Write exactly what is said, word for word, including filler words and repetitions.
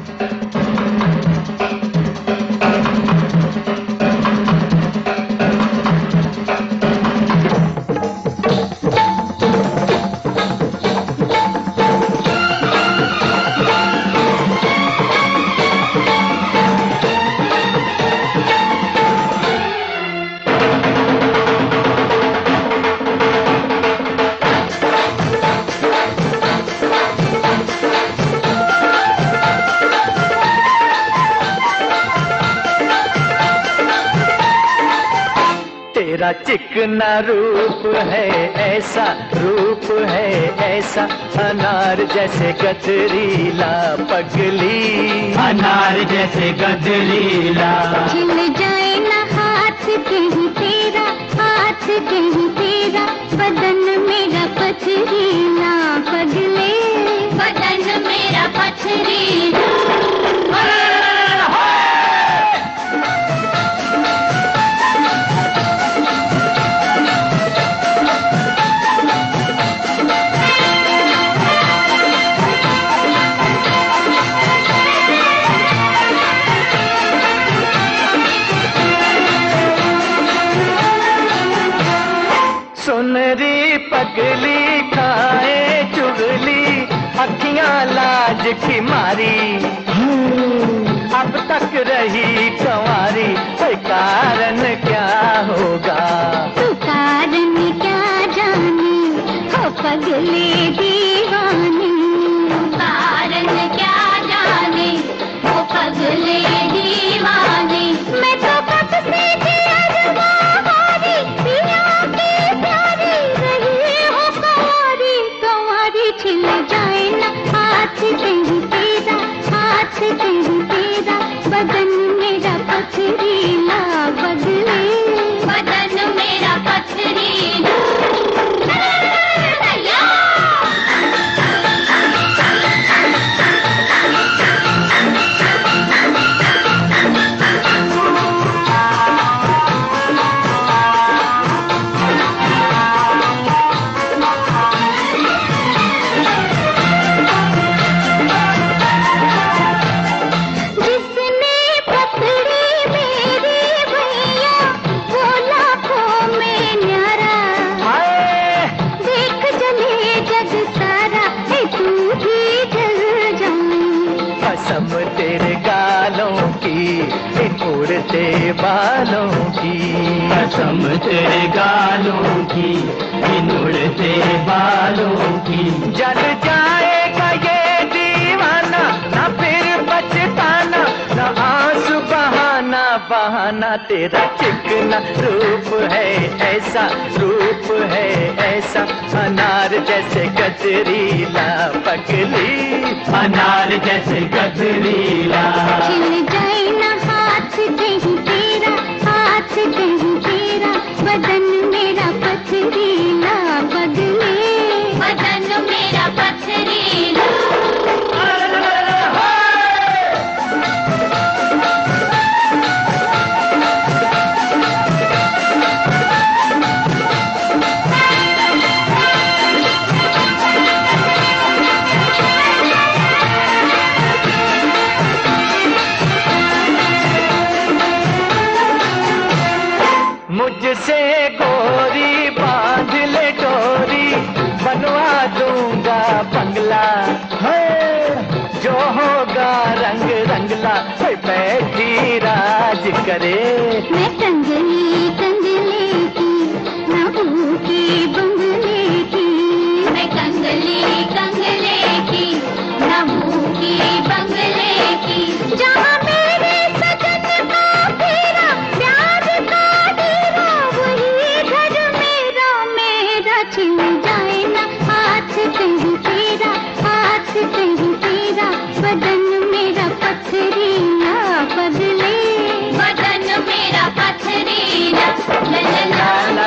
तेरा चिकना रूप है ऐसा, रूप है ऐसा, अनार जैसे गजरीला पगली, अनार जैसे गजरीला। खिल जाए ना हाथ कहीं तेरा, हाथ कहीं तेरा, बदन मेरा पथरीला पगले, बदन मेरा पथरीला। सुनरी पगली खाए चुगली, अखियां लाज की मारी, अब तक रही कंवारी, कारण क्या होगा? तू कारण क्या जाने, हो पगले दीवाने, कारण क्या जाने, हो पगले दीवाने। मैं तो कब से थी अरवा हारी, पिया की प्यारी, रही हो कंवारी, कंवारी। छिल जाए ना हाथ कहीं तेरा, हाथ कहीं तेरा, बदन मेरा पथरीला बदले, बदन मेरा पथरीला। कसम तेरे गालों की, इन उड़ते बालों की, कसम तेरे गालों की, इन उड़ते बालों की। जल जाएगा ये दीवाना, ना फिर बचताना, ना आंसू बहाना बहाना। तेरा चिकना रूप है ऐसा, रूप है ऐसा, अनार जैसे गजरीला पगली, अनार जैसे गजरीला। खिल जाए ना हाथ कहीं तेरा, हाथ कहीं तेरा, बदन मेरा पथरीला बदले, बदन मेरा पथरीला। मुझसे गोरी बांध ले डोरी, बनवा दूंगा बंगला, जो होगा रंग रंगला, बैठी राज करे। मैं कंगली कंगले की, ना भूखी बंगले की, मैं कंगली कंगले की, ना भूखी बंगले की। जहाँ मेरे सजन का फेरा, प्यार का डेरा, वही घर मेरा मेरा। छिल जाए ना हाथ कहीं तेरा, हाथ कहीं तेरा, बदन मेरा पथरीला बदले, बदन मेरा पथरीला। ला ला ला।